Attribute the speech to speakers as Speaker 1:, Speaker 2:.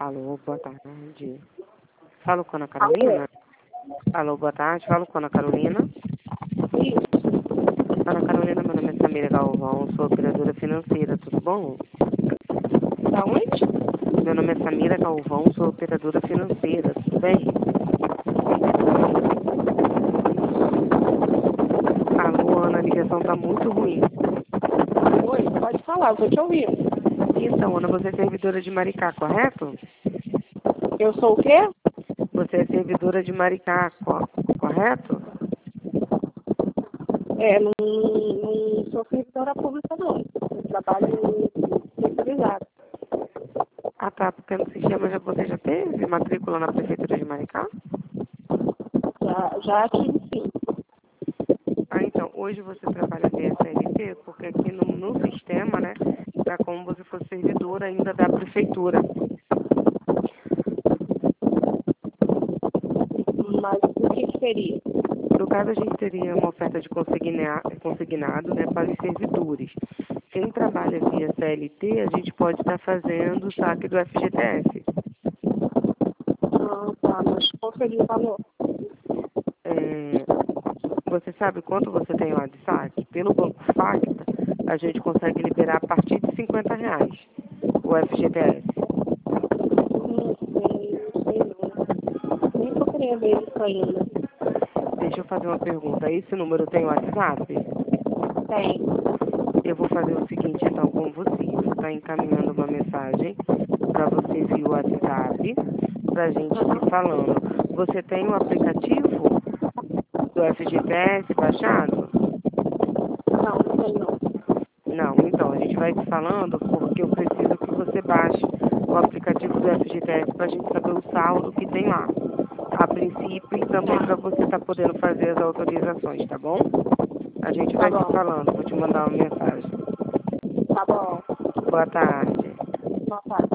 Speaker 1: Alô, boa tarde. Falo com a Ana Carolina? Alô, boa tarde. Falo com a Ana Carolina? Ana Carolina, meu nome é Samira Galvão, sou operadora financeira, tudo bom?
Speaker 2: Da onde?
Speaker 1: Meu nome é Samira Galvão, sou operadora financeira, tudo bem? Alô, Ana, a ligação tá muito ruim.
Speaker 2: Oi, pode falar, eu tô te ouvindo.
Speaker 1: Então, Ana, você é servidora de Maricá, correto?
Speaker 2: Eu sou o quê?
Speaker 1: Você é servidora de Maricá, correto?
Speaker 2: Não sou servidora pública, não. Eu trabalho terceirizado.
Speaker 1: Ah, tá, porque no sistema você já teve matrícula na Prefeitura de Maricá?
Speaker 2: Já tive sim.
Speaker 1: Ah, então, hoje você trabalha via CLT, porque aqui no sistema, né, tá como você fosse servidora ainda da Prefeitura.
Speaker 2: Mas o que seria?
Speaker 1: No caso, a gente teria uma oferta de consignado, né, para os servidores. Quem trabalha via CLT, a gente pode estar fazendo o saque do FGTS.
Speaker 2: Ah, tá, mas qual seria o valor?
Speaker 1: Você sabe quanto você tem lá de saque? Pelo Banco Facta, a gente consegue liberar a partir de R$ 50 o FGTS.
Speaker 2: Não sei não. Nem tô querendo ver isso ainda.
Speaker 1: Deixa eu fazer uma pergunta. Esse número tem WhatsApp?
Speaker 2: Tem.
Speaker 1: Eu vou fazer o seguinte, então, com você. Eu vou estar encaminhando uma mensagem para você via WhatsApp, para a gente se falando. Você tem o aplicativo do FGTS baixado?
Speaker 2: Não tem não.
Speaker 1: Não, então, a gente vai se falando porque eu preciso que você baixe o aplicativo do FGTS para a gente saber o saldo que tem lá. A princípio e também para você estar podendo fazer as autorizações, tá bom? A gente
Speaker 2: Tá
Speaker 1: vai se
Speaker 2: bom.
Speaker 1: falando, vou te mandar uma mensagem.
Speaker 2: Tá bom.
Speaker 1: Boa tarde.
Speaker 2: Boa tarde.